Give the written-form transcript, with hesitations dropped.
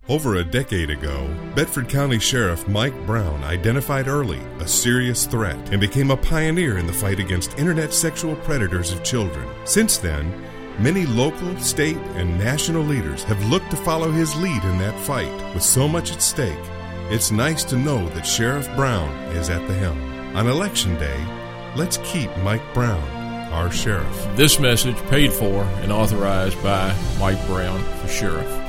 Over a decade ago, Bedford County Sheriff Mike Brown identified early a serious threat and became a pioneer in the fight against internet sexual predators of children. Since then, many local, state, and national leaders have looked to follow his lead in that fight. With so much at stake, it's nice to know that Sheriff Brown is at the helm. On Election Day, let's keep Mike Brown our sheriff. This message paid for and authorized by Mike Brown for sheriff.